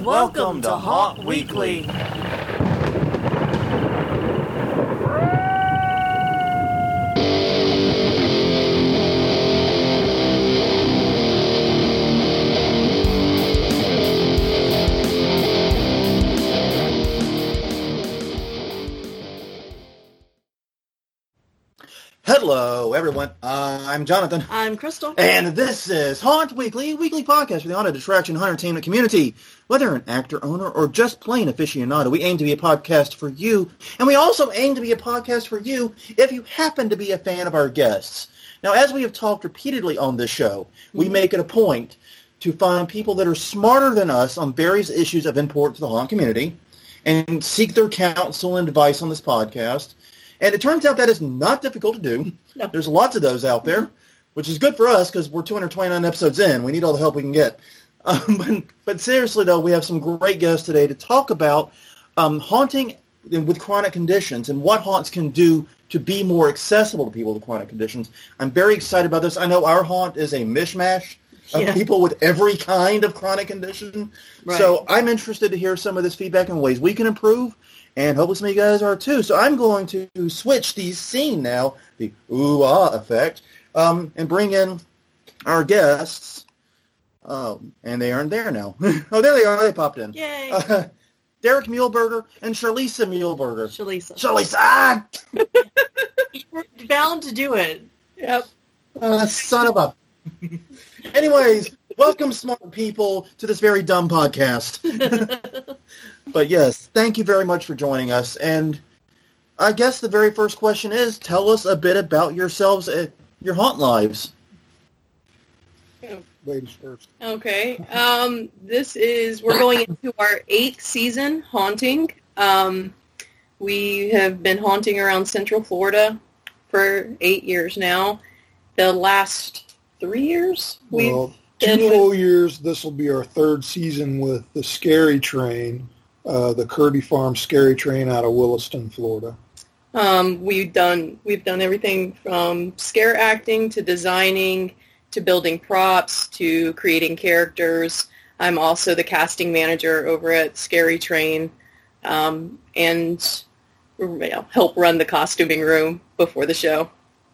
Welcome to Haunt Weekly. Hello, everyone. I'm Jonathan. I'm Crystal. And this is Haunt Weekly, a weekly podcast for the haunted attraction hunter entertainment community. Whether an actor, owner, or just plain aficionado, we aim to be a podcast for you. And we also aim to be a podcast for you if you happen to be a fan of our guests. Now, as we have talked repeatedly on this show, we make it a point to find people that are smarter than us on various issues of importance to the haunt community and seek their counsel and advice on this podcast. And it turns out that is not difficult to do. No. There's lots of those out there, which is good for us because we're 229 episodes in. We need all the help we can get. But seriously, though, we have some great guests today to talk about haunting with chronic conditions and what haunts can do to be more accessible to people with chronic conditions. I'm very excited about this. I know our haunt is a mishmash of people with every kind of chronic condition. Right. So I'm interested to hear some of this feedback and ways we can improve. And hopefully some of you guys are too. So I'm going to switch the scene now, the ooh-ah effect, and bring in our guests. And they aren't there now. Oh, there they are. They popped in. Yay. Derek Muehlberger and Shalisa Muehlberger. Shalisa. Ah! You were bound to do it. Yep. Son of a... Anyways, welcome, smart people, to this very dumb podcast. But yes, thank you very much for joining us. And I guess the very first question is, tell us a bit about yourselves and your haunt lives. Ladies first. Okay. We're going into our 8th season haunting. We have been haunting around Central Florida for 8 years now. The last 3 years, two whole years. This will be our 3rd season with the Scary Train, the Kirby Farm Scary Train out of Williston, Florida. We've done everything from scare acting to designing to building props to creating characters. I'm also the casting manager over at Scary Train, and help run the costuming room before the show.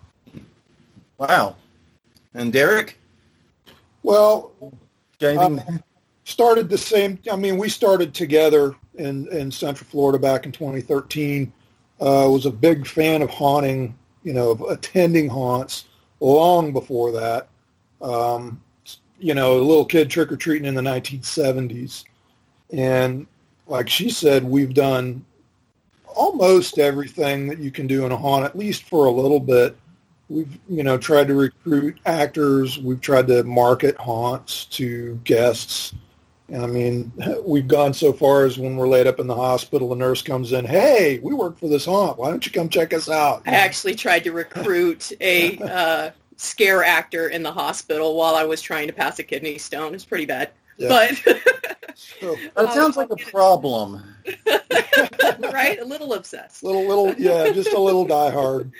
Wow. And Derek? Well, started the same. I mean, we started together in Central Florida back in 2013. Was a big fan of haunting, of attending haunts long before that. A little kid trick-or-treating in the 1970s. And like she said, we've done almost everything that you can do in a haunt, at least for a little bit. We've, tried to recruit actors. We've tried to market haunts to guests. And I mean, we've gone so far as when we're laid up in the hospital, the nurse comes in, hey, we work for this haunt. Why don't you come check us out? I actually tried to recruit a scare actor in the hospital while I was trying to pass a kidney stone. It's pretty bad. Yeah. But that sounds like a problem. Right? A little obsessed. Just a little diehard.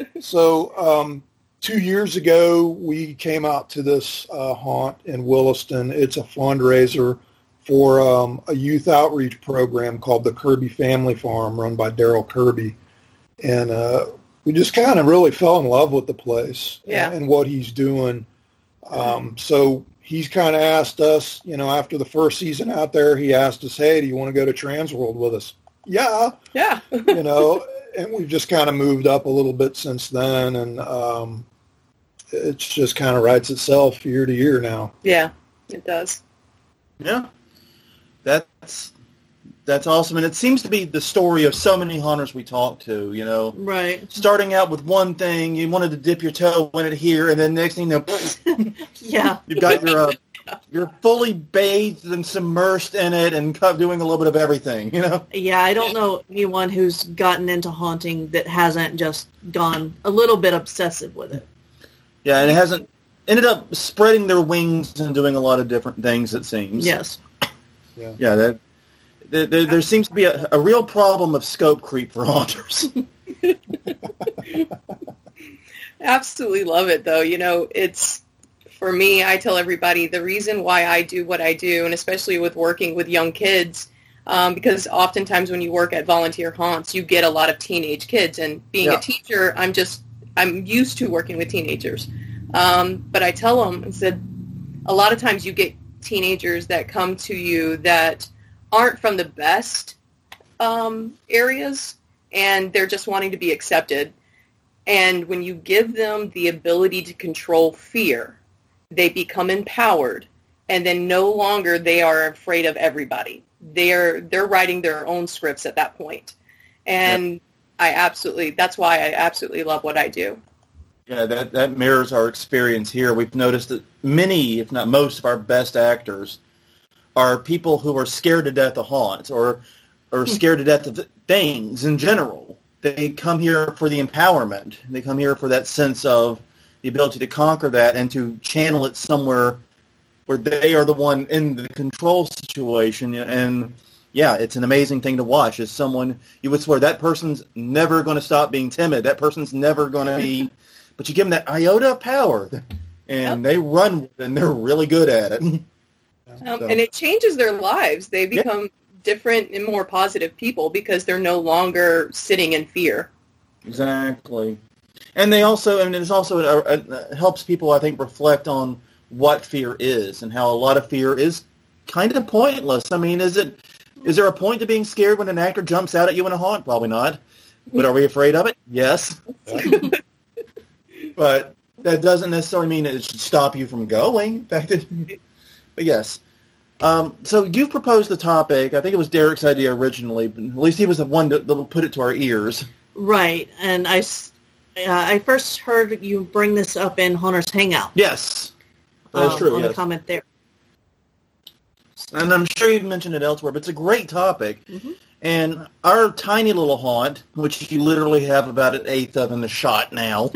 So 2 years ago, we came out to this haunt in Williston. It's a fundraiser for a youth outreach program called the Kirby Family Farm, run by Daryl Kirby. And we just kind of really fell in love with the place and what he's doing. So he's kind of asked us, after the first season out there, he asked us, hey, do you want to go to Transworld with us? Yeah. Yeah. And we've just kind of moved up a little bit since then. And it's just kind of writes itself year to year now. Yeah, it does. Yeah. That's awesome. And it seems to be the story of so many hunters we talk to, Right. Starting out with one thing, you wanted to dip your toe in it here, and then next thing you know, yeah, you've got you're fully bathed and submersed in it and doing a little bit of everything, Yeah, I don't know anyone who's gotten into haunting that hasn't just gone a little bit obsessive with it. Yeah, and it hasn't ended up spreading their wings and doing a lot of different things, it seems. Yes. Yeah, there seems to be a real problem of scope creep for haunters. Absolutely love it, though. It's for me, I tell everybody the reason why I do what I do, and especially with working with young kids, because oftentimes when you work at volunteer haunts, you get a lot of teenage kids. And being a teacher, I'm used to working with teenagers. But I tell them, I said, a lot of times you get teenagers that come to you that aren't from the best areas, and they're just wanting to be accepted. And when you give them the ability to control fear, they become empowered, and then no longer they are afraid of everybody. They're writing their own scripts at that point. And that's why I absolutely love what I do. Yeah, that mirrors our experience here. We've noticed that many, if not most, of our best actors are people who are scared to death of haunts or scared to death of things in general. They come here for the empowerment. They come here for that sense of the ability to conquer that and to channel it somewhere where they are the one in the control situation. And yeah, it's an amazing thing to watch. As someone, you would swear that person's never going to stop being timid. That person's never going to be, but you give them that iota of power, and they run with it, and they're really good at it. And it changes their lives. They become different and more positive people because they're no longer sitting in fear. Exactly. And they also, and it's also it helps people, I think, reflect on what fear is and how a lot of fear is kind of pointless. I mean, is there a point to being scared when an actor jumps out at you in a haunt? Probably not. But are we afraid of it? Yes. But that doesn't necessarily mean that it should stop you from going. In fact, but yes. So you've proposed the topic. I think it was Derek's idea originally, but at least he was the one that put it to our ears. Right, and I first heard you bring this up in Haunters Hangout. Yes, that's true. On the comment there. And I'm sure you've mentioned it elsewhere, but it's a great topic. Mm-hmm. And our tiny little haunt, which you literally have about an eighth of in the shot now,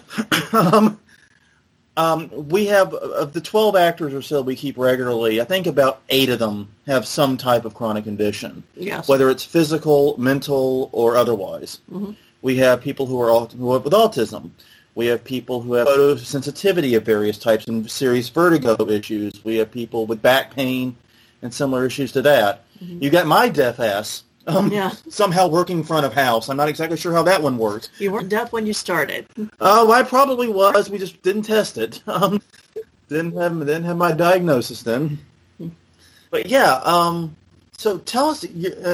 we have, of the 12 actors or so we keep regularly, I think about 8 of them have some type of chronic condition, whether it's physical, mental, or otherwise. Mm-hmm. We have people who are with autism. We have people who have photosensitivity of various types and serious vertigo issues. We have people with back pain and similar issues to that. Mm-hmm. You got my deaf ass somehow working front of house. I'm not exactly sure how that one works. You weren't deaf when you started. Oh, I probably was. We just didn't test it. Didn't have my diagnosis then. But yeah, so tell us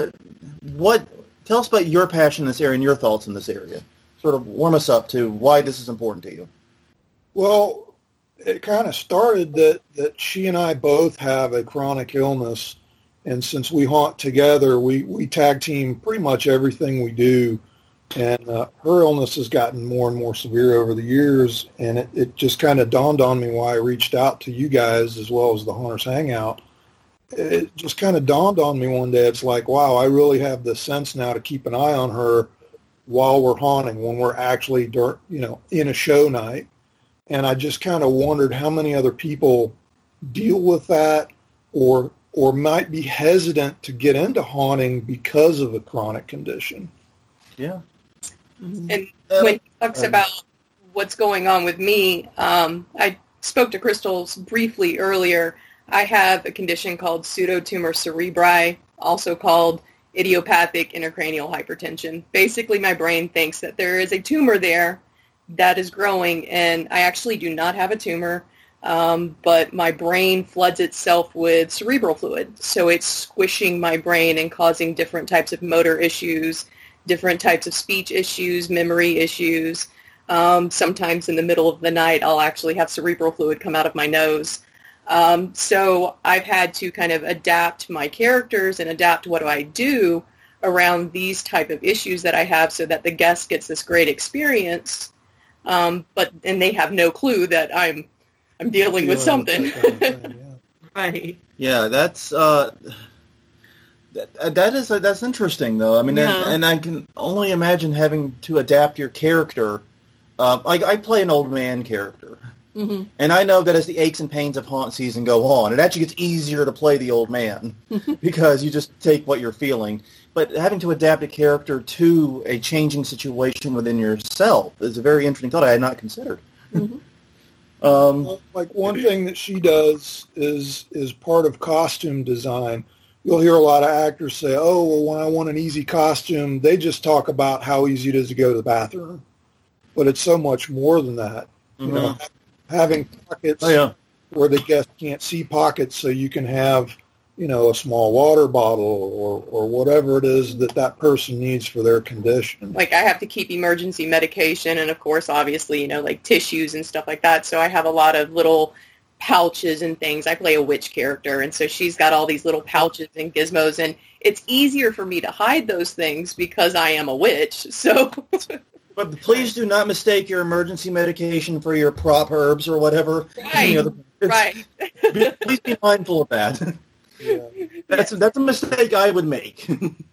about your passion in this area and your thoughts in this area. Sort of warm us up to why this is important to you. Well, it kind of started that she and I both have a chronic illness. And since we haunt together, we tag team pretty much everything we do. And her illness has gotten more and more severe over the years. And it just kind of dawned on me why I reached out to you guys as well as the Haunters Hangout. It just kind of dawned on me one day. It's like, wow, I really have the sense now to keep an eye on her while we're haunting, when we're actually, in a show night. And I just kind of wondered how many other people deal with that or might be hesitant to get into haunting because of a chronic condition. Yeah. And when he talks about what's going on with me, I spoke to Crystal briefly earlier. I have a condition called pseudotumor cerebri, also called idiopathic intracranial hypertension. Basically, my brain thinks that there is a tumor there that is growing, and I actually do not have a tumor. But my brain floods itself with cerebral fluid. So it's squishing my brain and causing different types of motor issues, different types of speech issues, memory issues. Sometimes in the middle of the night, I'll actually have cerebral fluid come out of my nose. So I've had to kind of adapt my characters and adapt what do I do around these type of issues that I have so that the guest gets this great experience. And they have no clue that I'm dealing with something. Right. Yeah, that's interesting though. I mean, and I can only imagine having to adapt your character. I play an old man character, mm-hmm. and I know that as the aches and pains of haunt season go on, it actually gets easier to play the old man because you just take what you're feeling. But having to adapt a character to a changing situation within yourself is a very interesting thought I had not considered. Mm-hmm. Like one thing that she does is part of costume design. You'll hear a lot of actors say, "Oh, well, when I want an easy costume, they just talk about how easy it is to go to the bathroom." But it's so much more than that. You know, having pockets where the guest can't see pockets, so you can have, you know, a small water bottle or whatever it is that person needs for their condition. Like I have to keep emergency medication and, of course, obviously, you know, like tissues and stuff like that. So I have a lot of little pouches and things. I play a witch character, and so she's got all these little pouches and gizmos, and it's easier for me to hide those things because I am a witch. So, but please do not mistake your emergency medication for your prop herbs or whatever. Right. Right. Please be mindful of that. Yeah. That's a mistake I would make.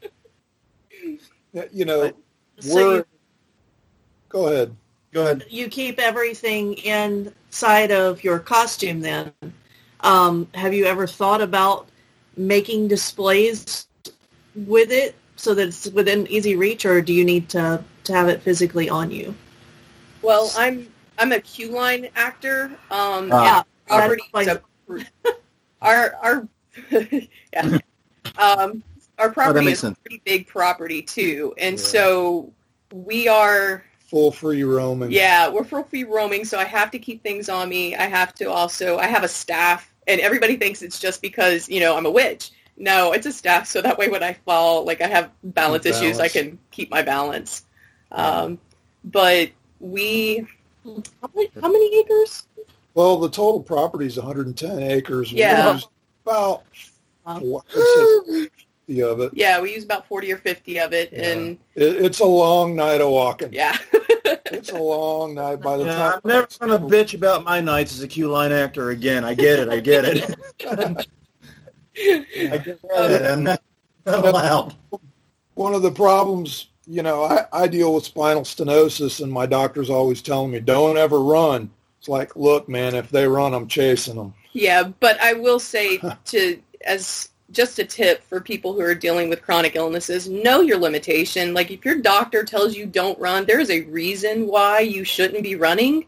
You know, So go ahead. Go ahead. you keep everything inside of your costume then. Have you ever thought about making displays with it so that it's within easy reach, or do you need to have it physically on you? Well, I'm a Q-line actor. Yeah. Property. That's So our yeah. Our property makes is sense. a pretty big property too, and so we are. Full free roaming. Yeah, we're full free roaming, so I have to keep things on me. I have a staff, and everybody thinks it's just because, you know, I'm a witch. No, it's a staff, so that way when I fall, like I have balance issues, I can keep my balance. But we, how many acres? Well, the total property is 110 acres. Yeah. We use about 50 of it. Yeah, we use about 40 or 50 of it, and It's a long night of walking. yeah. It's a long night by the Yeah, time. I'm never going to bitch about my nights as a Q-line actor again. I get it. I get it. I'm not allowed. One of the problems, you know, I deal with spinal stenosis, and my doctor's always telling me, don't ever run. It's like, look, man, if they run, I'm chasing them. Yeah, but I will say as just a tip for people who are dealing with chronic illnesses, know your limitation. Like if your doctor tells you don't run, there's a reason why you shouldn't be running.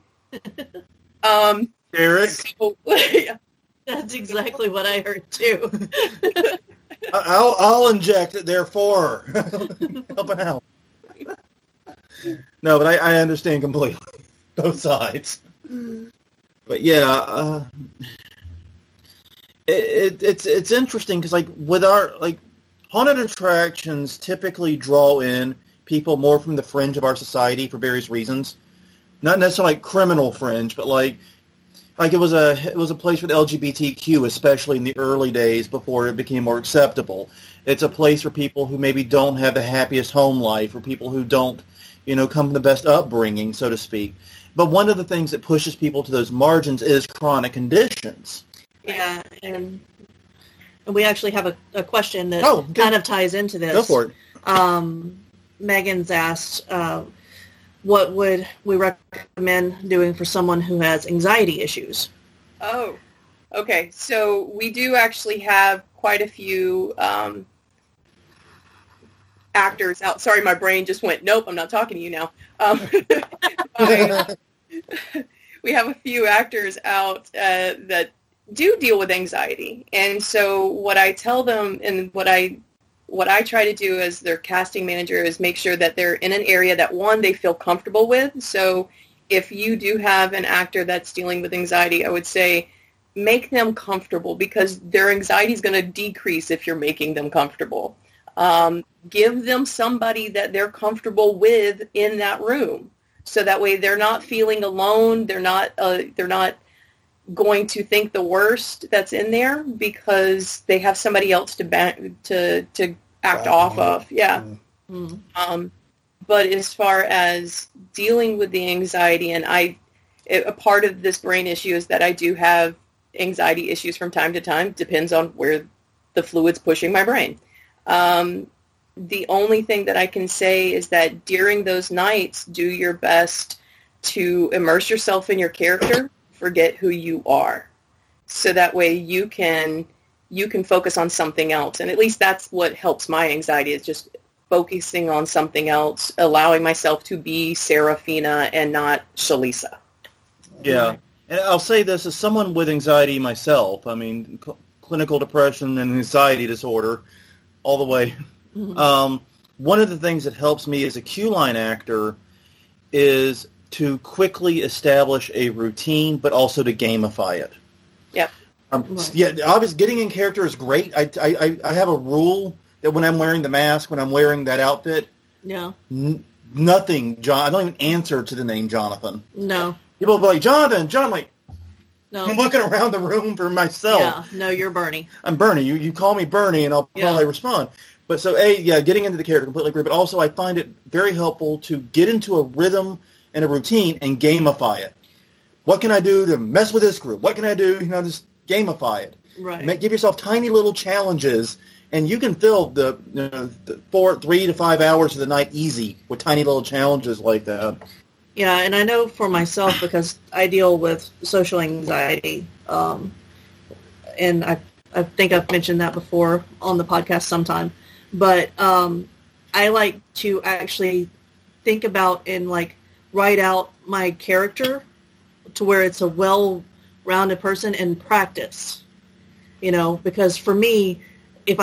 Eric? So, yeah. That's exactly what I heard too. I'll inject it, therefore. Helping out. No, but I understand completely. Both sides. But yeah, it's interesting because like with our haunted attractions typically draw in people more from the fringe of our society for various reasons. Not necessarily like criminal fringe, but like it was a place with LGBTQ, especially in the early days before it became more acceptable. It's a place for people who maybe don't have the happiest home life, or people who don't, you know, come from the best upbringing, so to speak. But one of the things that pushes people to those margins is chronic conditions. Yeah, and we actually have a question that kind of ties into this. Go for it. Megan's asked, what would we recommend doing for someone who has anxiety issues? Oh, okay. So we do actually have quite a few actors out. Sorry, my brain just went, nope, I'm not talking to you now. We have a few actors out that do deal with anxiety. And so what I tell them and what I try to do as their casting manager is make sure that they're in an area that, one, they feel comfortable with. So if you do have an actor that's dealing with anxiety, I would say make them comfortable, because their anxiety is going to decrease if you're making them comfortable. Give them somebody that they're comfortable with in that room, so that way they're not feeling alone. They're not going to think the worst that's in there because they have somebody else to act off of. Yeah. Mm-hmm. But as far as dealing with the anxiety, and a part of this brain issue is that I do have anxiety issues from time to time. Depends on where the fluid's pushing my brain. The only thing that I can say is that during those nights, do your best to immerse yourself in your character. Forget who you are, so that way you can focus on something else. And at least that's what helps my anxiety, is just focusing on something else, allowing myself to be Serafina and not Shalisa. Yeah. And I'll say this as someone with anxiety myself. I mean, clinical depression and anxiety disorder, all the way. Mhm. One of the things that helps me as a Q-line actor is to quickly establish a routine, but also to gamify it. Yep. Right. Yeah, obviously, getting in character is great. I have a rule that when I'm wearing the mask, when I'm wearing that outfit, Yeah. nothing, John. I don't even answer to the name Jonathan. No. People will be like, Jonathan, John, I'm like, No. I'm looking around the room for myself. Yeah. No, you're Bernie. I'm Bernie. You call me Bernie, and I'll probably respond. But so, getting into the character, completely agree. But also, I find it very helpful to get into a rhythm and a routine and gamify it. What can I do to mess with this group? What can I do? Just gamify it. Right. Give yourself tiny little challenges, and you can fill the 3 to 5 hours of the night easy with tiny little challenges like that. Yeah, and I know for myself because I deal with social anxiety, and I think I've mentioned that before on the podcast sometime. But I like to actually think about and write out my character to where it's a well-rounded person and practice. Because for me, if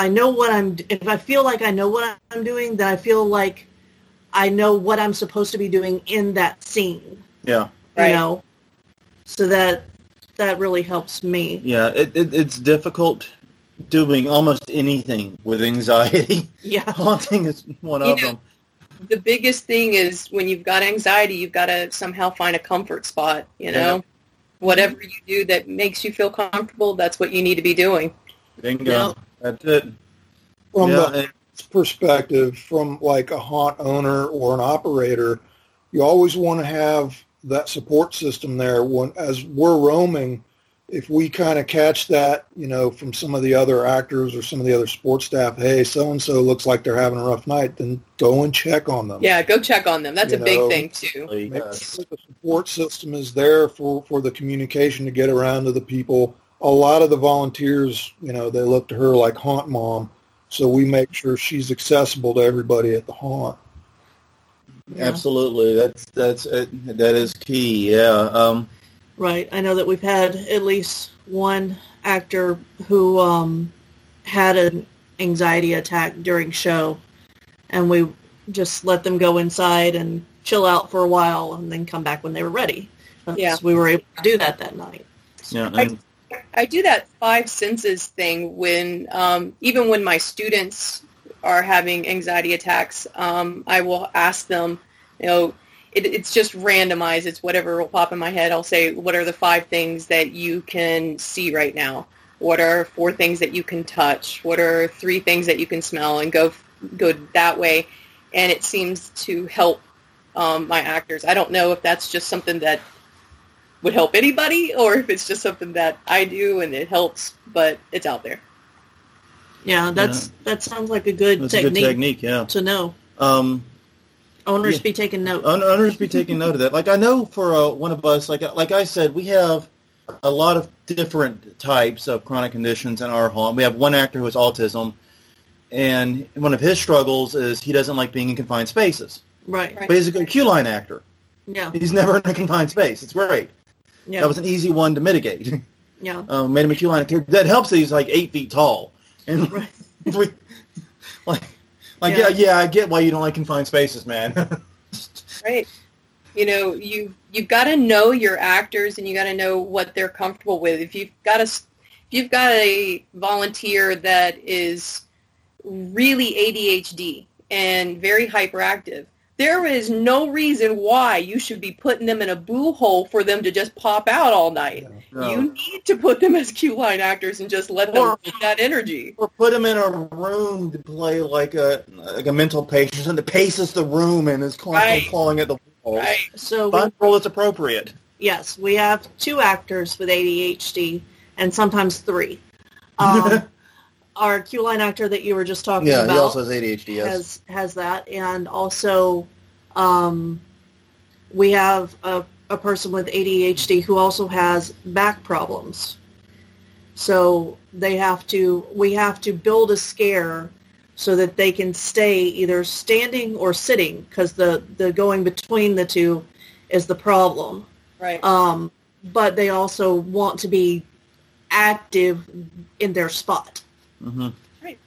I feel like I know what I'm doing, then I feel like I know what I'm supposed to be doing in that scene. Yeah. Right. So that really helps me. Yeah, it's difficult doing almost anything with anxiety. Yeah. Haunting is one of them. The biggest thing is when you've got anxiety, you've got to somehow find a comfort spot, Yeah. Whatever you do that makes you feel comfortable, that's what you need to be doing. Bingo. Yeah. That's it. From Yeah, the perspective, from like a haunt owner or an operator, you always want to have that support system there. As we're roaming, if we kind of catch that, from some of the other actors or some of the other sports staff, hey, so-and-so looks like they're having a rough night, then go and check on them. Yeah, go check on them. That's a big thing, too. Make yes. sure the support system is there for the communication to get around to the people. A lot of the volunteers, they look to her like haunt mom, so we make sure she's accessible to everybody at the haunt. Yeah. Absolutely. That is key. Yeah. Right. I know that we've had at least one actor who had an anxiety attack during show, and we just let them go inside and chill out for a while and then come back when they were ready. Yeah. We were able to do that night. Yeah. And, I do that 5 senses thing when, even when my students are having anxiety attacks, I will ask them, it's just randomized. It's whatever will pop in my head. I'll say, what are the 5 things that you can see right now? What are 4 things that you can touch? What are 3 things that you can smell? And go that way. And it seems to help my actors. I don't know if that's just something that would help anybody or if it's just something that I do and it helps, but it's out there. Yeah, that sounds like a good that's technique, a good technique, yeah. to know. Owners Be taking note. Owners be taking note of that. Like I know for one of us, like I said, we have a lot of different types of chronic conditions in our home. We have one actor who has autism, and one of his struggles is he doesn't like being in confined spaces. Right. But he's a good Q-line actor. Yeah. He's never in a confined space. It's great. Yeah. That was an easy one to mitigate. Yeah. Made him a Q-line actor. That helps that he's like 8 feet tall. And Right. I get why you don't like confined spaces, man. Right. You've got to know your actors and you got to know what they're comfortable with. If you've got a volunteer that is really ADHD and very hyperactive, there is no reason why you should be putting them in a boo hole for them to just pop out all night. No. You need to put them as Q-line actors and just let them get that energy. Or put him in a room to play like a mental patient and that paces the room and is constantly clawing at the walls. Right. So Find a role that's appropriate. yes, we have 2 actors with ADHD and sometimes 3. Our Q-line actor that you were just talking about he also has ADHD, yes. has that, and also we have a person with ADHD who also has back problems. So we have to build a scare so that they can stay either standing or sitting, because the going between the two is the problem. Right. but they also want to be active in their spot. Mm-hmm. Right.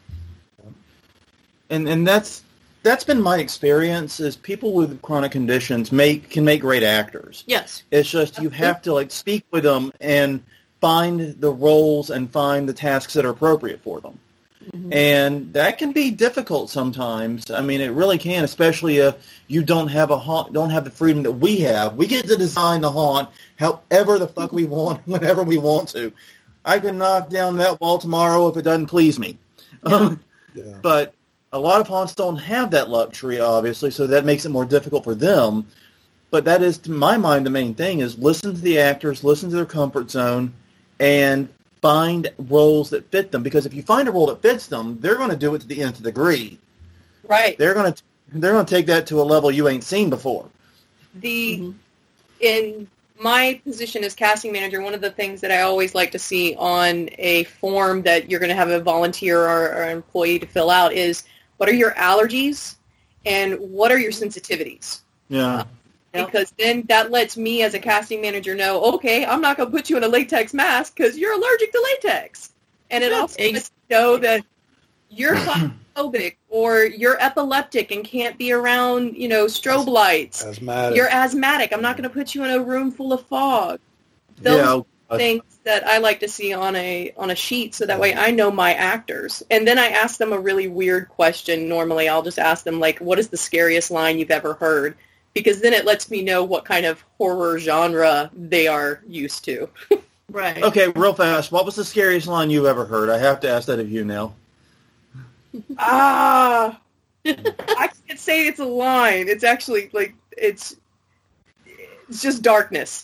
And that's been my experience. Is people with chronic conditions can make great actors. Yes. It's just you have to speak with them and find the roles and find the tasks that are appropriate for them. Mm-hmm. And that can be difficult sometimes. I mean, it really can, especially if you don't have the freedom that we have. We get to design the haunt however the fuck we want, whenever we want to. I can knock down that wall tomorrow if it doesn't please me. Yeah. But a lot of haunts don't have that luxury, obviously, so that makes it more difficult for them. But that is, to my mind, the main thing is listen to the actors, listen to their comfort zone, and find roles that fit them. Because if you find a role that fits them, they're going to do it to the nth degree. Right. They're going to take that to a level you ain't seen before. In my position as casting manager, one of the things that I always like to see on a form that you're going to have a volunteer or employee to fill out is what are your allergies and what are your sensitivities? Yeah. Because then that lets me as a casting manager know, okay, I'm not going to put you in a latex mask because you're allergic to latex. And it also lets me know that you're claustrophobic or you're epileptic and can't be around, strobe lights. Asthmatic. You're asthmatic. I'm not going to put you in a room full of fog. Those things that I like to see on a sheet so that way I know my actors. And then I ask them a really weird question. Normally I'll just ask them, what is the scariest line you've ever heard? Because then it lets me know what kind of horror genre they are used to. Right. Okay, real fast. What was the scariest line you've ever heard? I have to ask that of you now. I can't say it's a line. It's actually it's just darkness.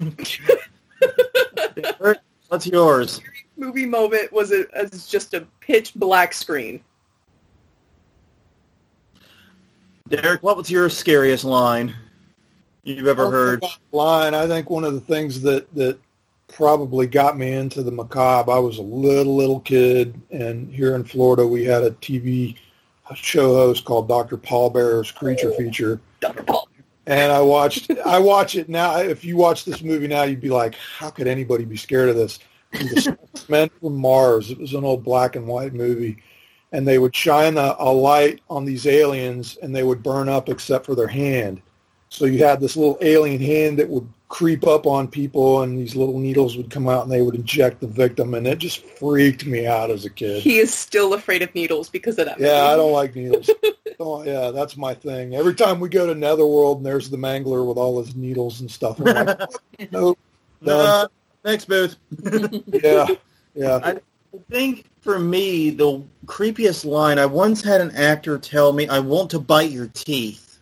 What's yours? Movie moment was just a pitch black screen. Derek, what was your scariest line you've ever heard? Line. I think one of the things that probably got me into the macabre, I was a little kid, and here in Florida we had a TV show host called Dr. Paul Bearer's Creature Feature. Dr. Paul. And I watch it now. If you watch this movie now, you'd be like, how could anybody be scared of this? Men from Mars. It was an old black and white movie. And they would shine a light on these aliens, and they would burn up except for their hand. So you had this little alien hand that would creep up on people, and these little needles would come out, and they would inject the victim, and it just freaked me out as a kid. He is still afraid of needles because of that movie. Yeah, I don't like needles. Yeah, that's my thing. Every time we go to Netherworld, and there's the Mangler with all his needles and stuff. I'm like, nope. Next booth. Yeah. I think for me, the creepiest line, I once had an actor tell me, "I want to bite your teeth."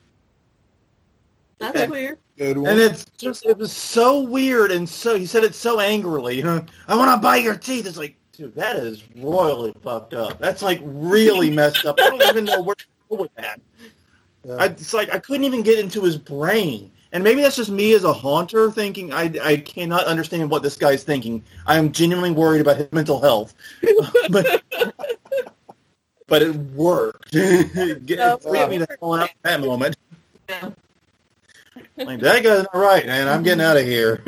That's weird. Good one. And it was so weird, and so he said it so angrily. I want to bite your teeth. It's like, dude, that is royally fucked up. That's really messed up. I don't even know where to go with that. Yeah. It's like I couldn't even get into his brain. And maybe that's just me as a haunter thinking I cannot understand what this guy's thinking. I am genuinely worried about his mental health. but it worked. It got me the hell out of that moment. Yeah. Like, that guy's not right, man. I'm getting out of here.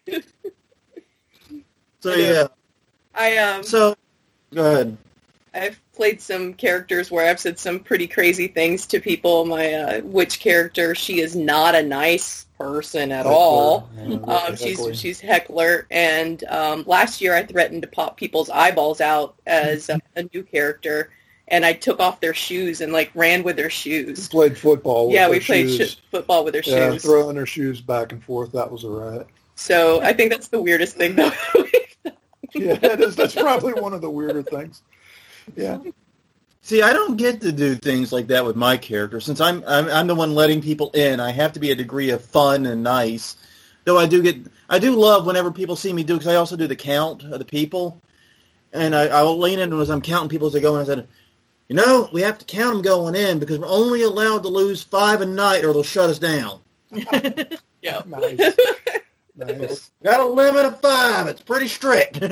So, yeah. So, go ahead. I've played some characters where I've said some pretty crazy things to people. My witch character, she is not a nice person at all. She's Heckler, and last year I threatened to pop people's eyeballs out as a new character, and I took off their shoes and ran with their shoes. We played football with we played football with their shoes. Throwing their shoes back and forth, that was a riot. So I think that's the weirdest thing, though. Yeah, it is. That's probably one of the weirder things. Yeah. See, I don't get to do things like that with my character. Since I'm the one letting people in, I have to be a degree of fun and nice. Though I do love whenever people see me do, because I also do the count of the people. And I'll lean in as I'm counting people as they go in. I said, we have to count them going in because we're only allowed to lose 5 a night or they'll shut us down. Yeah. Nice. Got a limit of 5. It's pretty strict.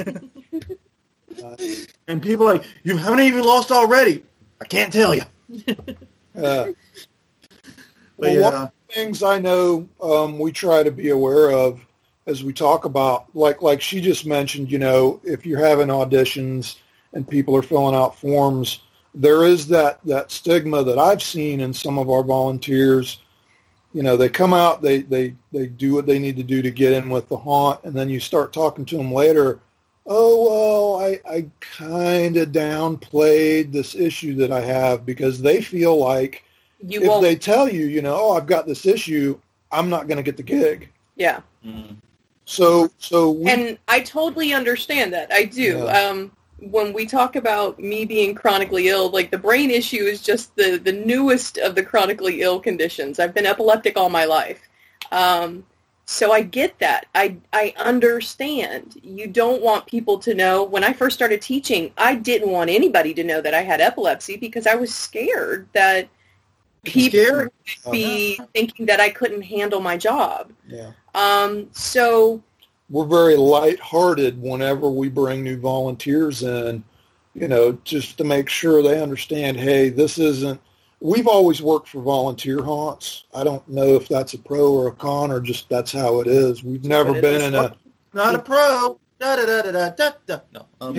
And people are like, how many of you lost already? I can't tell you. One of the things I know we try to be aware of as we talk about, like she just mentioned, if you're having auditions and people are filling out forms, there is that stigma that I've seen in some of our volunteers. They come out, they do what they need to do to get in with the haunt, and then you start talking to them later. Oh, well, I kind of downplayed this issue that I have, because they feel like if they tell you, oh, I've got this issue, I'm not going to get the gig. Yeah. Mm. And I totally understand that. I do. Yeah. When we talk about me being chronically ill, like the brain issue is just the newest of the chronically ill conditions. I've been epileptic all my life. So I get that. I understand. You don't want people to know. When I first started teaching, I didn't want anybody to know that I had epilepsy, because I was scared that people would be thinking that I couldn't handle my job. Yeah. So we're very lighthearted whenever we bring new volunteers in, just to make sure they understand, hey, this isn't, we've always worked for volunteer haunts. I don't know if that's a pro or a con, or just that's how it is. We've never been in a... Not a pro. Da-da-da-da-da-da. No. I'm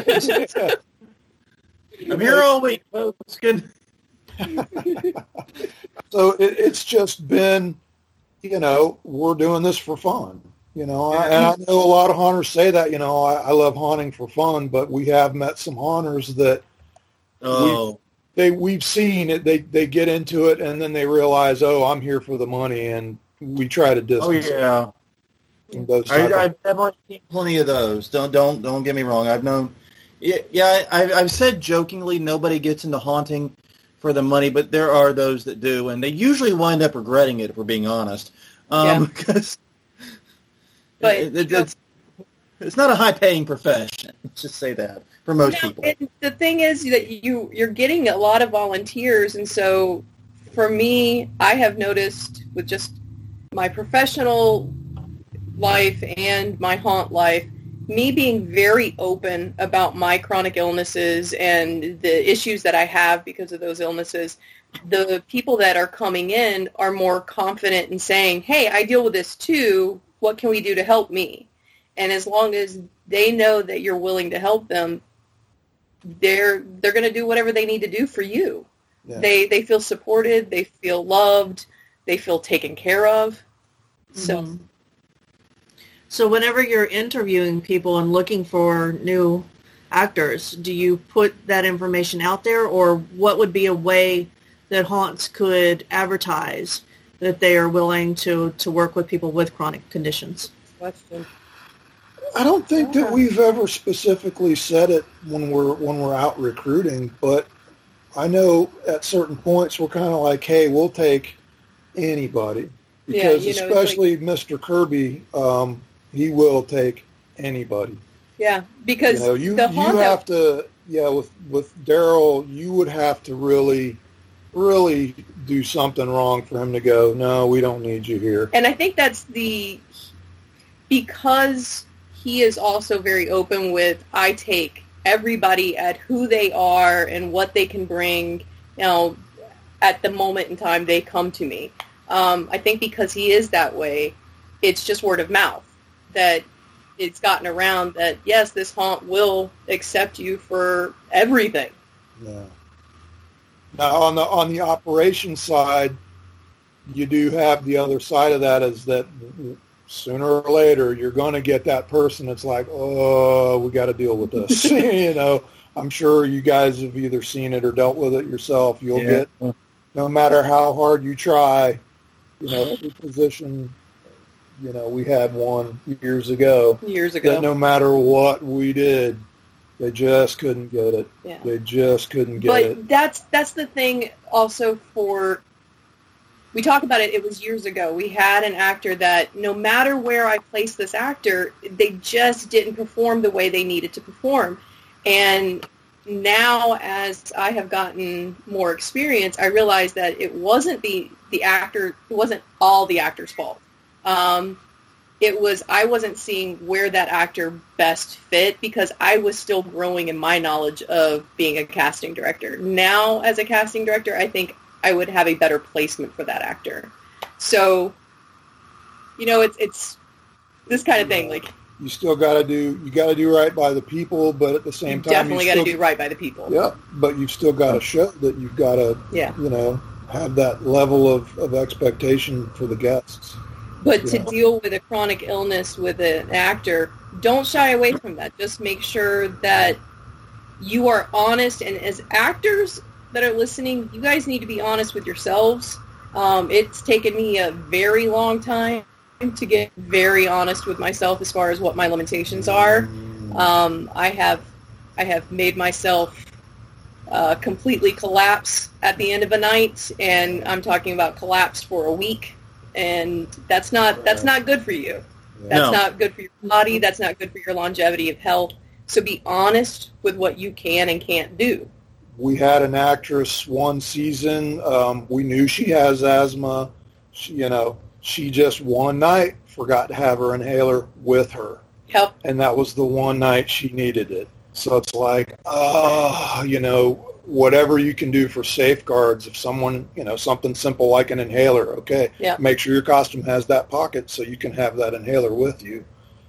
here all week, folks. Good. So it's just been, we're doing this for fun. And I know a lot of haunters say that, I love haunting for fun, but we have met some haunters that we've seen it. They get into it, and then they realize, oh, I'm here for the money, and we try to distance. Oh yeah. I've seen plenty of those. Don't get me wrong. I've known. Yeah, I've said jokingly, nobody gets into haunting for the money, but there are those that do, and they usually wind up regretting it, if we're being honest. Because it's not a high-paying profession. Let's just say that for most people. And the thing is that you're getting a lot of volunteers, and so for me, I have noticed with just my professional life and my haunt life, me being very open about my chronic illnesses and the issues that I have because of those illnesses, the people that are coming in are more confident in saying, hey, I deal with this too. What can we do to help me? And as long as they know that you're willing to help them, they're going to do whatever they need to do for you. Yeah. They feel supported. They feel loved. They feel taken care of. Mm-hmm. So whenever you're interviewing people and looking for new actors, do you put that information out there, or what would be a way that haunts could advertise that they are willing to work with people with chronic conditions? Question. I don't think that we've ever specifically said it when we're out recruiting, but I know at certain points we're kind of like, hey, we'll take anybody, because especially Mr. Kirby, he will take anybody. Yeah, because you have to, with Daryl, you would have to really do something wrong for him to go, no, we don't need you here. And I think that's because he is also very open with, I take everybody at who they are and what they can bring, at the moment in time they come to me. I think because he is that way, it's just word of mouth that it's gotten around that, yes, this haunt will accept you for everything. Yeah. Now, on the operations side, you do have the other side of that, is that sooner or later you're going to get that person that's like, oh, we got to deal with this. I'm sure you guys have either seen it or dealt with it yourself. You'll get, no matter how hard you try, every position, we had one years ago. That no matter what we did, they just couldn't get it. Yeah. They just couldn't get it. But that's the thing also we talk about it, it was years ago. We had an actor that no matter where I placed this actor, they just didn't perform the way they needed to perform. And now, as I have gotten more experience, I realize that it wasn't the actor, it wasn't all the actor's fault. I wasn't seeing where that actor best fit, because I was still growing in my knowledge of being a casting director. Now, as a casting director, I think I would have a better placement for that actor. So, it's this kind of thing. Like, you still got to do right by the people, but at the same time, definitely got to do right by the people. Yeah, but you've still got to show that you've got to, have that level of expectation for the guests. But to deal with a chronic illness with an actor, don't shy away from that. Just make sure that you are honest. And as actors that are listening, you guys need to be honest with yourselves. It's taken me a very long time to get very honest with myself as far as what my limitations are. I have made myself completely collapse at the end of a night, and I'm talking about collapse for a week, and that's not good for you. That's not good for your body. That's not good for your longevity of health. So be honest with what you can and can't do. We had an actress one season. We knew she has asthma. She just one night forgot to have her inhaler with her. Yep. And that was the one night she needed it. So it's like, whatever you can do for safeguards. If someone, something simple like an inhaler, okay, make sure your costume has that pocket so you can have that inhaler with you.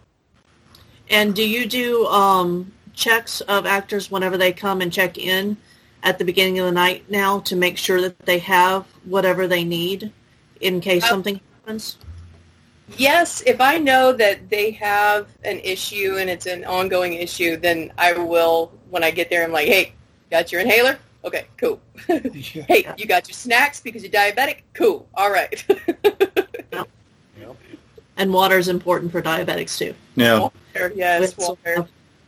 And do you do checks of actors whenever they come and check in at the beginning of the night now to make sure that they have whatever they need in case something happens? Yes, if I know that they have an issue and it's an ongoing issue, then I will, when I get there, I'm like, hey, got your inhaler? Okay, cool. Hey, you got your snacks because you're diabetic? Cool. All right. Yep. And water is important for diabetics, too. Yeah. Water, yes, water.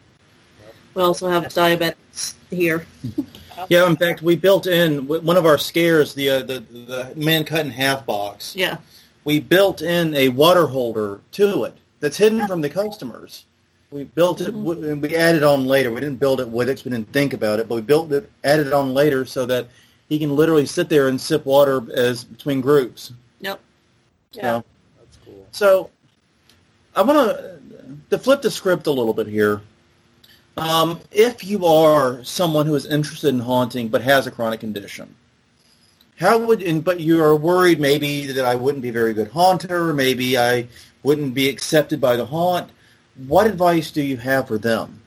We also have diabetics here. Yeah, in fact, we built in one of our scares, the man cut in half box. Yeah. We built in a water holder to it that's hidden from the customers. We built it, and we added on later. We didn't build it with it, we didn't think about it, but we built it, added it on later so that he can literally sit there and sip water as between groups. Yep. Yeah. That's cool. So I want to flip the script a little bit here. If you are someone who is interested in haunting but has a chronic condition, but you are worried maybe that I wouldn't be a very good haunter, maybe I wouldn't be accepted by the haunt, what advice do you have for them?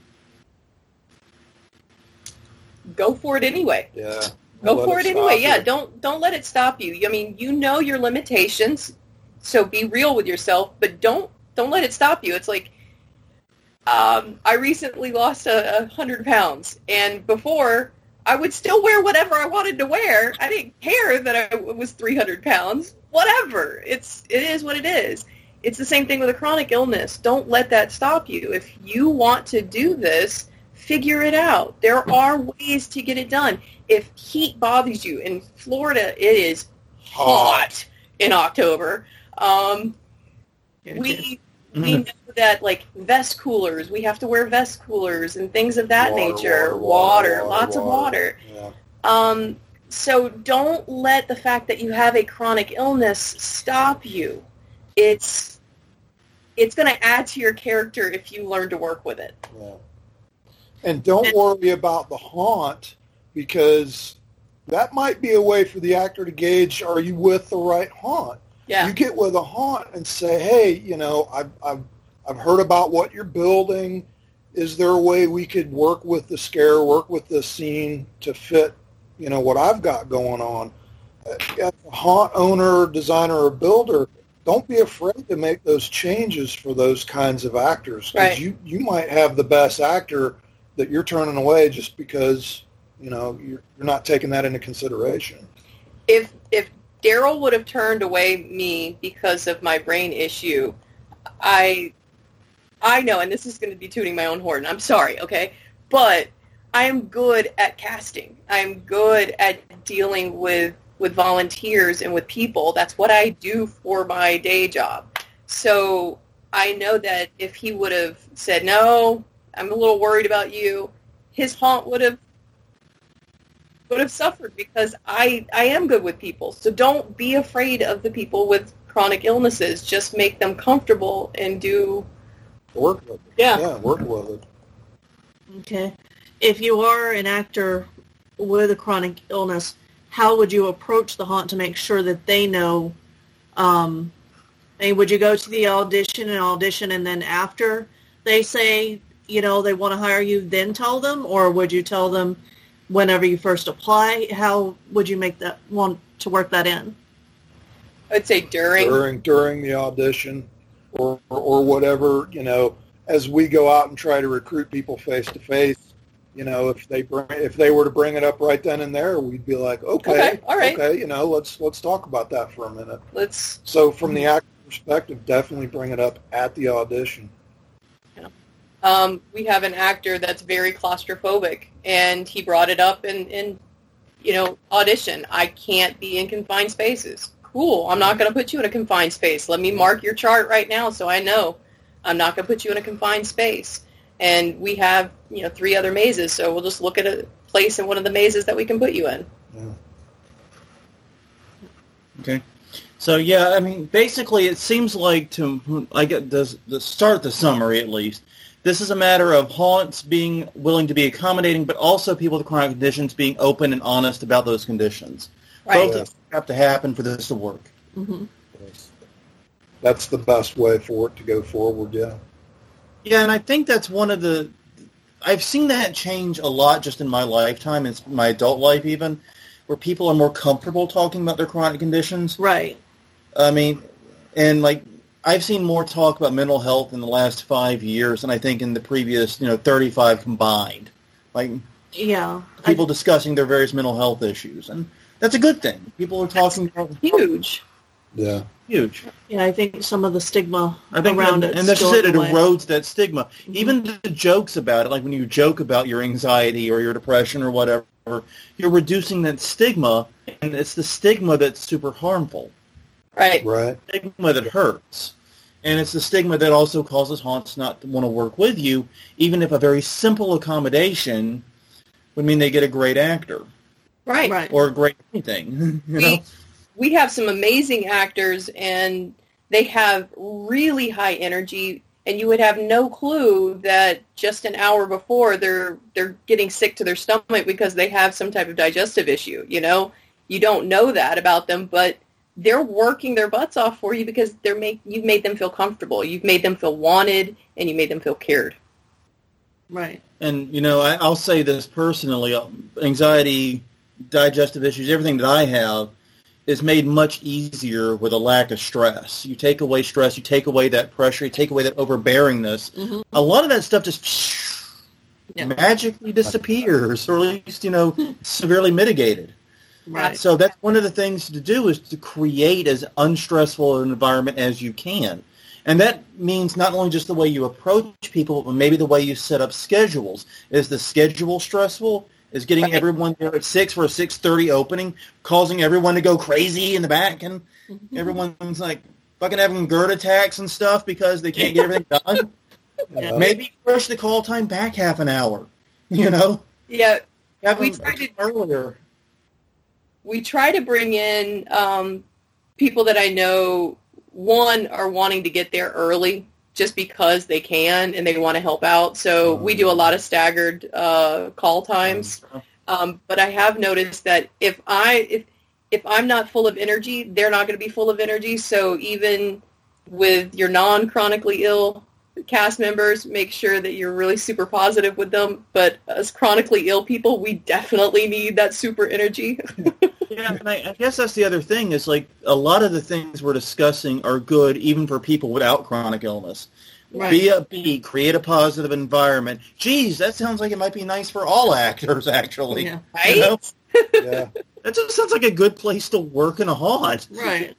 Go for it anyway. Yeah. Go for it anyway. Yeah, don't let it stop you. I mean, you know your limitations, so be real with yourself, but don't let it stop you. It's like, I recently lost 100 pounds, and before I would still wear whatever I wanted to wear. I didn't care that I was 300 pounds. Whatever. It is what it is. It's the same thing with a chronic illness. Don't let that stop you. If you want to do this, figure it out. There are ways to get it done. If heat bothers you, in Florida it is hot in October. We know that, like, vest coolers, we have to wear vest coolers and things of that nature. Water, lots of water. Yeah. So don't let the fact that you have a chronic illness stop you. It's going to add to your character if you learn to work with it. Yeah. And don't worry about the haunt, because that might be a way for the actor to gauge, are you with the right haunt? Yeah. You get with a haunt and say, hey, I've heard about what you're building. Is there a way we could work with the scare, work with the scene to fit, what I've got going on? As a haunt owner, designer, or builder, don't be afraid to make those changes for those kinds of actors. Because you might have the best actor that you're turning away just because, you're not taking that into consideration. If Daryl would have turned away me because of my brain issue, I know, and this is going to be tooting my own horn. I'm sorry, okay? But I am good at casting. I'm good at dealing with volunteers and with people. That's what I do for my day job. So I know that if he would have said, no, I'm a little worried about you, his haunt would have suffered, because I am good with people. So don't be afraid of the people with chronic illnesses. Just make them comfortable and work with it. Yeah, work with it. Okay. If you are an actor with a chronic illness, how would you approach the haunt to make sure that they know I mean, would you go to the audition and then after they say, they want to hire you, then tell them? Or would you tell them whenever you first apply? How would you want to work that in? I'd say during the audition or whatever, as we go out and try to recruit people face to face, if they were to bring it up right then and there, we'd be like, okay, all right. Okay, let's talk about that for a minute. Let's. So from the actor perspective, definitely bring it up at the audition. Yeah. We have an actor that's very claustrophobic, and he brought it up in audition. I can't be in confined spaces. Cool. I'm not going to put you in a confined space. Let me mark your chart right now so I know I'm not going to put you in a confined space. And we have, 3 other mazes, so we'll just look at a place in one of the mazes that we can put you in. Yeah. Okay. So, yeah, I mean, basically it seems like, I get the start the summary at least, this is a matter of haunts being willing to be accommodating, but also people with chronic conditions being open and honest about those conditions. Right. Both have to happen for this to work. Mm-hmm. That's the best way for it to go forward, yeah. Yeah, and I think that's one of the... I've seen that change a lot just in my lifetime, in my adult life even, where people are more comfortable talking about their chronic conditions. Right. I mean, and I've seen more talk about mental health in the last 5 years than I think in the previous, 35 combined. Yeah. People discussing their various mental health issues, and that's a good thing. People are talking about Huge. Yeah. Huge. Yeah, I think some of the stigma around it. And that's just it. It away. erodes that stigma. Mm-hmm. Even the jokes about it, like when you joke about your anxiety or your depression or whatever, you're reducing that stigma, and it's the stigma that's super harmful. Right. Right. Stigma that hurts. And it's the stigma that also causes haunts not to want to work with you, even if a very simple accommodation would mean they get a great actor. Right. Or a great anything. We have some amazing actors, and they have really high energy, and you would have no clue that just an hour before they're getting sick to their stomach because they have some type of digestive issue. You don't know that about them, but they're working their butts off for you because you've made them feel comfortable, you've made them feel wanted, and you made them feel cared. Right. And I'll say this personally: anxiety, digestive issues, everything that I have is made much easier with a lack of stress. You take away stress, you take away that pressure, you take away that overbearingness. Mm-hmm. A lot of that stuff just magically disappears, or at least, severely mitigated. Right. So that's one of the things to do, is to create as unstressful an environment as you can. And that means not only just the way you approach people, but maybe the way you set up schedules. Is the schedule stressful? Is getting everyone there at 6 for a 6:30 opening, causing everyone to go crazy in the back, and everyone's fucking having GERD attacks and stuff because they can't get everything done? Maybe push the call time back half an hour, Yeah. We tried earlier. We try to bring in people that I know, one, are wanting to get there early just because they can and they want to help out. So we do a lot of staggered call times. But I have noticed that if I'm not full of energy, they're not going to be full of energy. So even with your non-chronically ill cast members, make sure that you're really super positive with them. But as chronically ill people, we definitely need that super energy. Yeah, and I guess that's the other thing, is a lot of the things we're discussing are good even for people without chronic illness. Right. Be upbeat, create a positive environment. Geez, that sounds like it might be nice for all actors, actually. Yeah. Right? Yeah. That just sounds like a good place to work in a haunt. Right.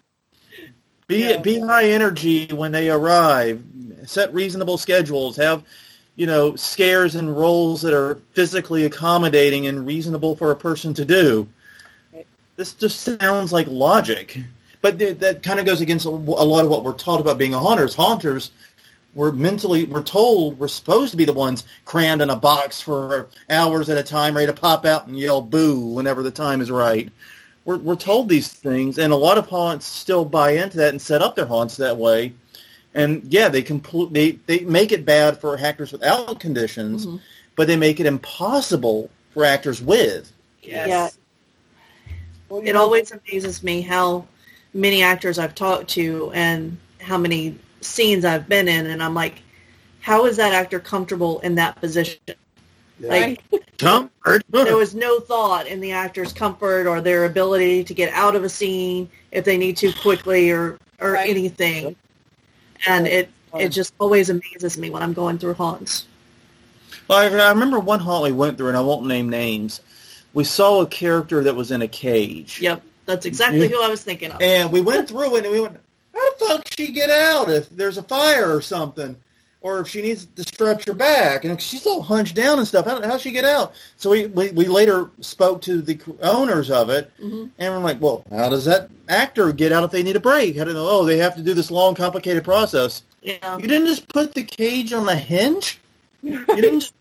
Be high energy when they arrive. Set reasonable schedules. Have, scares and roles that are physically accommodating and reasonable for a person to do. This just sounds like logic. But that kind of goes against a lot of what we're taught about being a haunters. Haunters, we're told we're supposed to be the ones crammed in a box for hours at a time, ready to pop out and yell boo whenever the time is right. We're told these things, and a lot of haunts still buy into that and set up their haunts that way. And yeah, they make it bad for actors without conditions, but they make it impossible for actors with. Yes. Yeah. It always amazes me how many actors I've talked to and how many scenes I've been in, and I'm like, how is that actor comfortable in that position? Yeah. Like, Comfort. there was no thought in the actor's comfort or their ability to get out of a scene if they need to quickly or Right. anything. And it just always amazes me when I'm going through haunts. Well, I remember one haunt we went through, and I won't name names. We saw a character that was in a cage. Yep, that's exactly who I was thinking of. And we went through it, and we went, how the fuck she get out if there's a fire or something? Or if she needs to stretch her back, and she's all hunched down and stuff. How'd she get out? So we later spoke to the owners of it, and we're like, well, how does that actor get out if they need a break? How do they know? Oh, they have to do this long, complicated process. Yeah. You didn't just put the cage on the hinge? You didn't just...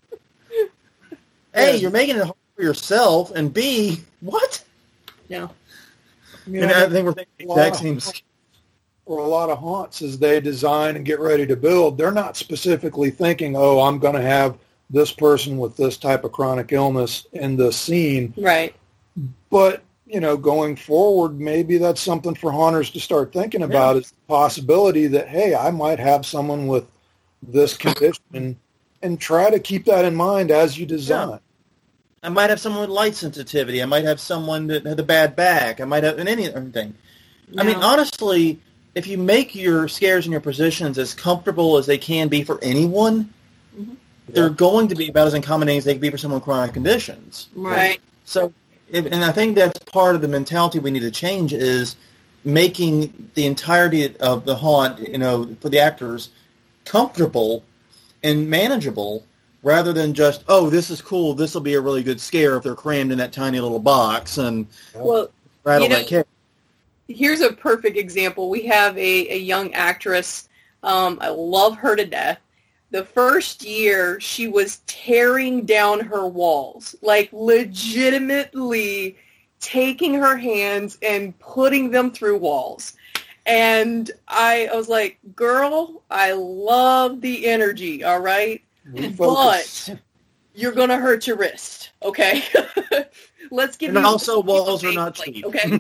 A, you're making it hard for yourself, and B, what? Yeah. And I think we're thinking the exact same. For a lot of haunts, as they design and get ready to build, they're not specifically thinking, oh, I'm going to have this person with this type of chronic illness in the scene. Right. But, going forward, maybe that's something for haunters to start thinking about, is the possibility that, hey, I might have someone with this condition, and try to keep that in mind as you design. Yeah. I might have someone with light sensitivity. I might have someone that had a bad back. I might have anything. Yeah. I mean, honestly, if you make your scares and your positions as comfortable as they can be for anyone, they're going to be about as accommodating as they can be for someone with chronic conditions. Right. So, and I think that's part of the mentality we need to change, is making the entirety of the haunt, for the actors, comfortable and manageable, rather than just, oh, this is cool, this will be a really good scare if they're crammed in that tiny little box and Well, rattle that cage. here's a perfect example. We have a young actress. I love her to death. The first year, she was tearing down her walls, like legitimately taking her hands and putting them through walls. And I was like, girl, I love the energy, all right? But you're going to hurt your wrist, okay? Let's give And you... also, walls are not like, cheap. okay?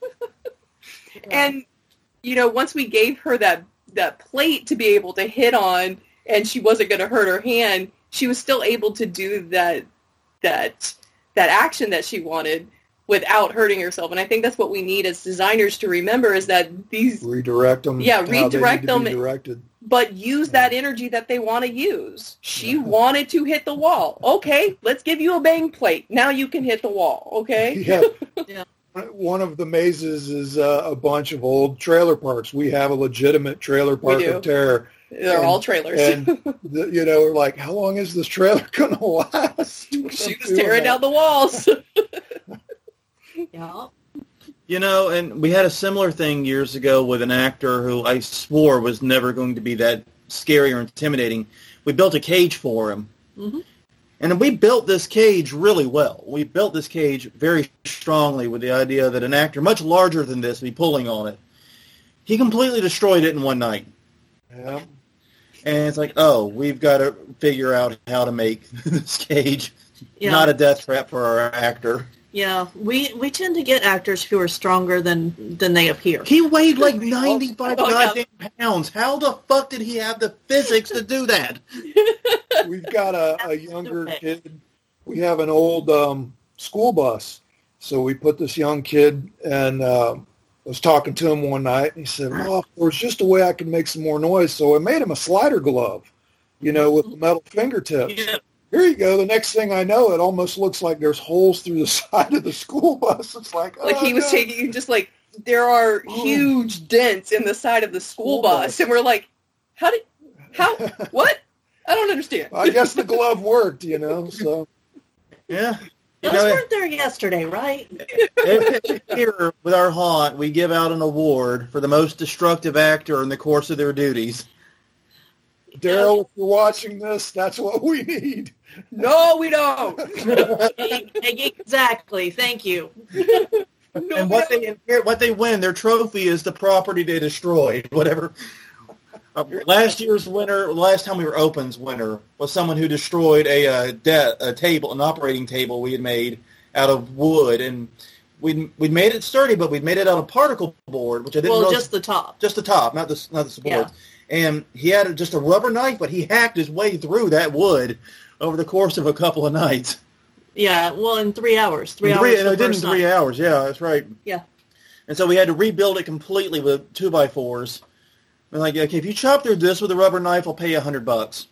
And, once we gave her that plate to be able to hit on, and she wasn't going to hurt her hand, she was still able to do that action that she wanted without hurting herself. And I think that's what we need as designers to remember, is that these... Redirect them. Yeah, redirect them. Directed. But use that energy that they want to use. She wanted to hit the wall. Okay, let's give you a bang plate. Now you can hit the wall, okay? Yeah. Yeah. One of the mazes is a bunch of old trailer parks. We have a legitimate trailer park do. of terror. They're all trailers. And, we're like, how long is this trailer going to last? She was tearing down the walls. Yeah. And we had a similar thing years ago with an actor who I swore was never going to be that scary or intimidating. We built a cage for him. Mm-hmm. And we built this cage really well. We built this cage very strongly with the idea that an actor much larger than this would be pulling on it. He completely destroyed it in one night. Yeah. And it's like, oh, we've got to figure out how to make this cage Yeah. not a death trap for our actor. Yeah, we tend to get actors who are stronger than they appear. He weighed like 95 Oh, goddamn pounds. How the fuck did he have the physics to do that? We've got a younger kid. We have an old school bus. So we put this young kid, and I was talking to him one night, and he said, well, there's just a way I can make some more noise. So I made him a slider glove, with the metal fingertips. Yeah. Here you go. The next thing I know, it almost looks like there's holes through the side of the school bus. It's like, He was taking just like, there are huge dents in the side of the school bus. And we're like, what? I don't understand. I guess the glove worked, so. Yeah. Those weren't there yesterday, right? Here with our haunt, we give out an award for the most destructive actor in the course of their duties. Daryl, if you're watching this, that's what we need. No, we don't. Exactly. Thank you. And what they win, their trophy is the property they destroyed. Whatever. Last time we were Open's winner was someone who destroyed a table, an operating table we had made out of wood, and we made it sturdy, but we made it out of particle board, which I didn't realize. Just the top. Just the top, not the supports. Yeah. And he had just a rubber knife, but he hacked his way through that wood over the course of a couple of nights. Yeah, well, in 3 hours. 3 hours. And it did in 3 hours. Yeah, that's right. Yeah. And so we had to rebuild it completely with 2x4s. We're like, okay, if you chop through this with a rubber knife, I'll pay you $100.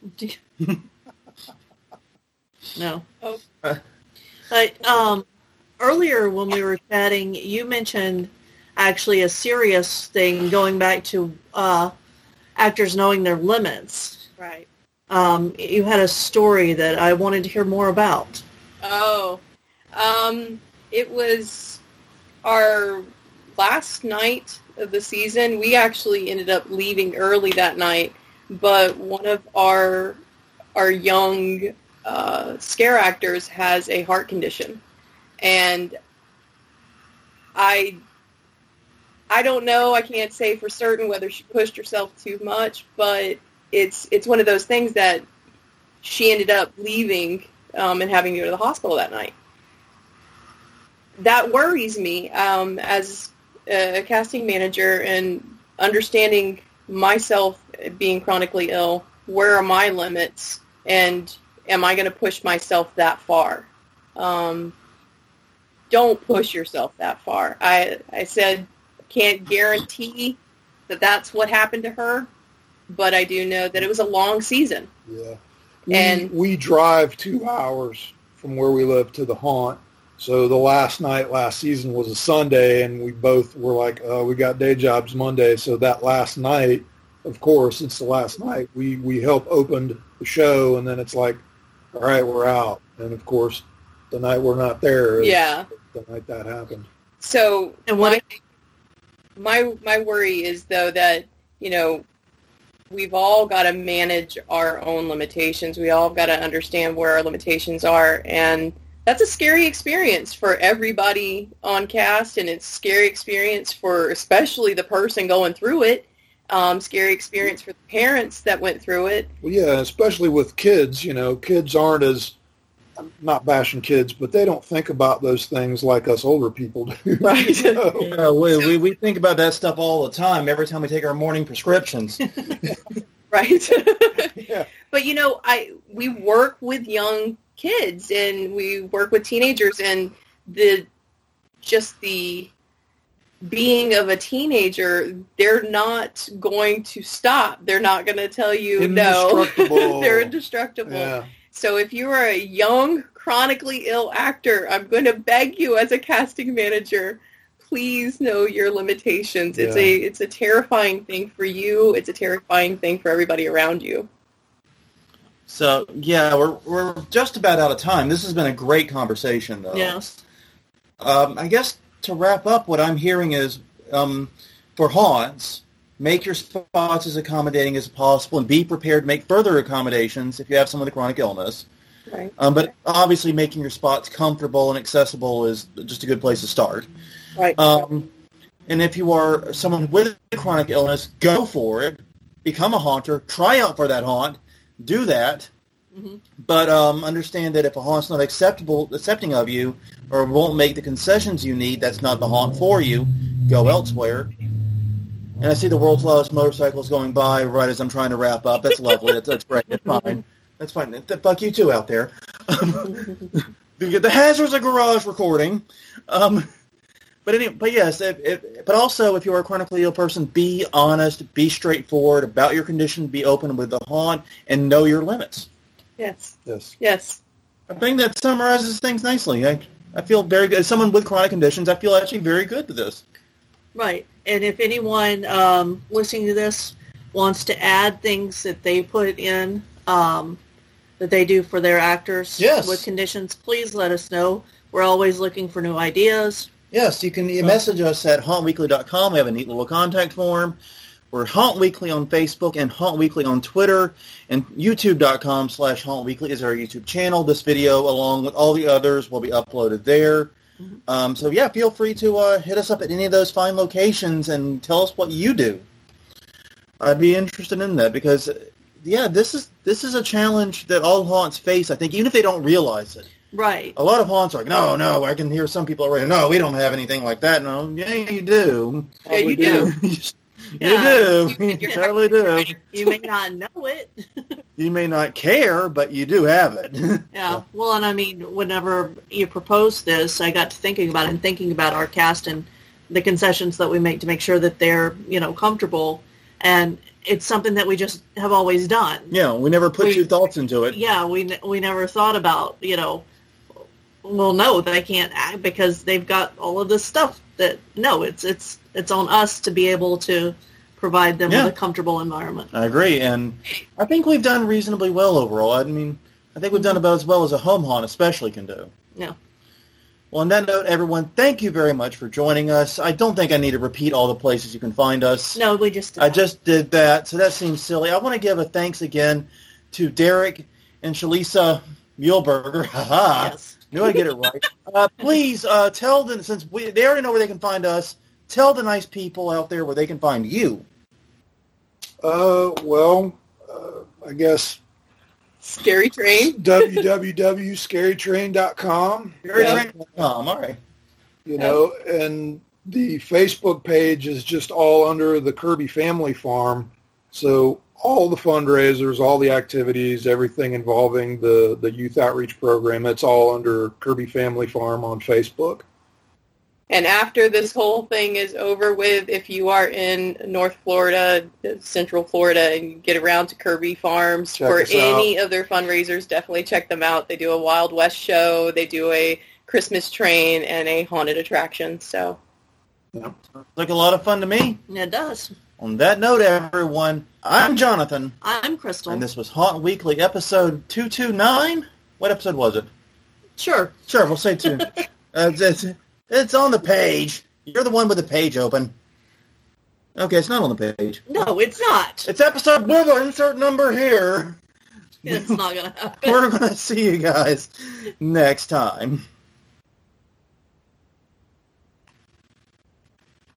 No. Oh. But earlier when we were chatting, you mentioned actually a serious thing going back to actors knowing their limits. Right. You had a story that I wanted to hear more about. Oh. It was our last night of the season. We actually ended up leaving early that night, but one of our young scare actors has a heart condition, and I don't know, I can't say for certain whether she pushed herself too much, but it's one of those things that she ended up leaving and having to go to the hospital that night. That worries me as a casting manager, and understanding myself being chronically ill. Where are my limits, and am I going to push myself that far? Don't push yourself that far. I said can't guarantee that that's what happened to her, but I do know that it was a long season. Yeah. And we drive 2 hours from where we live to the haunt. So the last night last season was a Sunday, and we both were like, we got day jobs Monday. So that last night, of course, it's the last night. We help opened the show, and then it's like, all right, we're out. And, of course, the night we're not there is the night that happened. So and my worry is, though, that, we've all got to manage our own limitations. We all got to understand where our limitations are, and that's a scary experience for everybody on cast, and it's a scary experience for especially the person going through it. Scary experience for the parents that went through it. Well, yeah, especially with kids. Kids aren't as, I'm not bashing kids, but they don't think about those things like us older people do. Right. Yeah, we think about that stuff all the time, every time we take our morning prescriptions. Right. Yeah. But, we work with young kids, and we work with teenagers, and the being of a teenager, they're not going to stop. They're not going to tell you no. They're indestructible. Yeah. So if you are a young, chronically ill actor, I'm going to beg you as a casting manager, please know your limitations. Yeah. It's a terrifying thing for you. It's a terrifying thing for everybody around you. So, yeah, we're just about out of time. This has been a great conversation, though. Yes. I guess to wrap up, what I'm hearing is, for haunts, make your spots as accommodating as possible, and be prepared to make further accommodations if you have someone with a chronic illness. Right. But obviously making your spots comfortable and accessible is just a good place to start. Right. And if you are someone with a chronic illness, go for it. Become a haunter. Try out for that haunt. Do that. Mm-hmm. But understand that if a haunt's not accepting of you, or won't make the concessions you need, that's not the haunt for you. Go elsewhere. And I see the world's loudest motorcycles going by right as I'm trying to wrap up. That's lovely. That's great. That's fine. That's fine. Fuck you too out there. The hazards of garage recording. But yes, but also if you're a chronically ill person, be honest, be straightforward about your condition, be open with the haunt, and know your limits. Yes. Yes. Yes. I think that summarizes things nicely. I feel very good. As someone with chronic conditions, I feel actually very good with this. Right. And if anyone listening to this wants to add things that they put in that they do for their actors with conditions, please let us know. We're always looking for new ideas. Yes, you can message us at hauntweekly.com. We have a neat little contact form. We're Haunt Weekly on Facebook and Haunt Weekly on Twitter. And youtube.com/HauntWeekly is our YouTube channel. This video, along with all the others, will be uploaded there. Mm-hmm. So, yeah, feel free to hit us up at any of those fine locations and tell us what you do. I'd be interested in that because, this is a challenge that all haunts face, I think, even if they don't realize it. Right. A lot of haunts are like, no, I can hear some people already, no, we don't have anything like that. No, yeah, you do. Yeah, you do. You Yeah. do. You You're totally do. You may not know it. You may not care, but you do have it. Yeah. Well, and I mean, whenever you proposed this, I got to thinking about it and thinking about our cast and the concessions that we make to make sure that they're, comfortable. And it's something that we just have always done. Yeah, we never put your thoughts into it. Yeah, we never thought about, well, no, they can't act because they've got all of this stuff that, no, it's on us to be able to provide them with a comfortable environment. I agree, and I think we've done reasonably well overall. I mean, I think we've done about as well as a home haunt especially can do. Yeah. Well, on that note, everyone, thank you very much for joining us. I don't think I need to repeat all the places you can find us. No, we just did I that. just did that, so that seems silly. I want to give a thanks again to Derek and Shalisa Muehlberger. Haha. Yes. Knew I'd get it right. Please tell them, since they already know where they can find us, tell the nice people out there where they can find you. I guess Scary Train. www.scarytrain.com. All right. And the Facebook page is just all under the Kirby Family Farm. So all the fundraisers, all the activities, everything involving the youth outreach program, it's all under Kirby Family Farm on Facebook. And after this whole thing is over with, if you are in North Florida, Central Florida, and you get around to Kirby Farms Check for us out. any of their fundraisers, definitely check them out. They do a Wild West show, they do a Christmas train, and a haunted attraction. So, Sounds like a lot of fun to me. It does. On that note, everyone, I'm Jonathan, I'm Crystal. and this was Haunt Weekly, episode 229. What episode was it? Sure. Sure, we'll say 2. It's on the page. You're the one with the page open. Okay, it's not on the page. No, it's not. It's episode, blah, insert number here. It's not going to happen. We're going to see you guys next time.